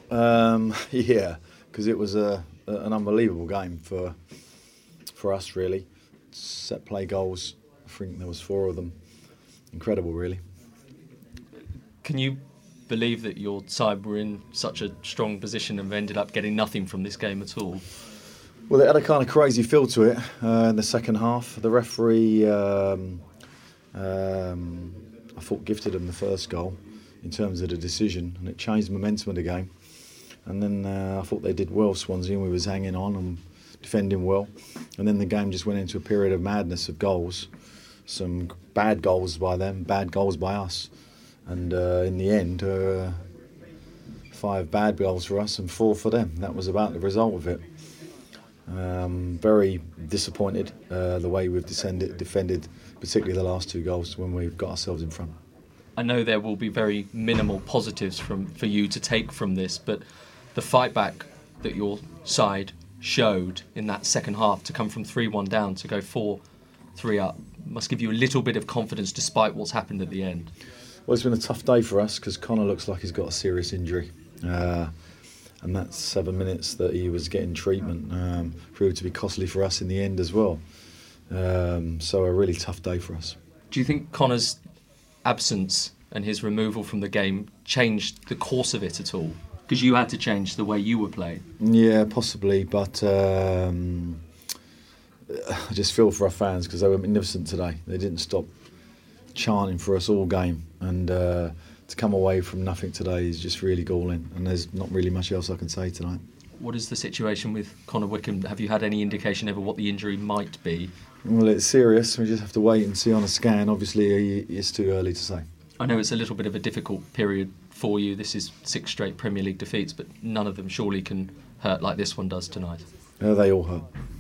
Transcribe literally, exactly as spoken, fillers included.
Um, yeah, because it was a, a, an unbelievable game for for us, really. Set play goals, I think there was four of them. Incredible, really. Can you believe that your side were in such a strong position and ended up getting nothing from this game at all? Well, it had a kind of crazy feel to it uh, in the second half. The referee, um, um, I thought, gifted them the first goal in terms of the decision, and it changed the momentum of the game. And then uh, I thought they did well, Swansea, and we was hanging on and defending well. And then the game just went into a period of madness of goals. Some bad goals by them, bad goals by us. And uh, in the end, uh, five bad goals for us and four for them. That was about the result of it. Um, very disappointed uh, the way we've descended, defended, particularly the last two goals when we've got ourselves in front. I know there will be very minimal positives from for you to take from this, but the fight back that your side showed in that second half to come from three one down to go four three up must give you a little bit of confidence despite what's happened at the end. Well, it's been a tough day for us because Connor looks like he's got a serious injury. Uh, and that seven minutes that he was getting treatment um, proved to be costly for us in the end as well. Um, so a really tough day for us. Do you think Connor's absence and his removal from the game changed the course of it at all? Because you had to change the way you were playing. Yeah, possibly, but um, I just feel for our fans because they were magnificent today. They didn't stop chanting for us all game, and uh, to come away from nothing today is just really galling, and there's not really much else I can say tonight. What is the situation with Connor Wickham? Have you had any indication over what the injury might be? Well, it's serious. We just have to wait and see on a scan. Obviously, it's too early to say. I know it's a little bit of a difficult period for you. This is six straight Premier League defeats, but none of them surely can hurt like this one does tonight. Uh, they all hurt.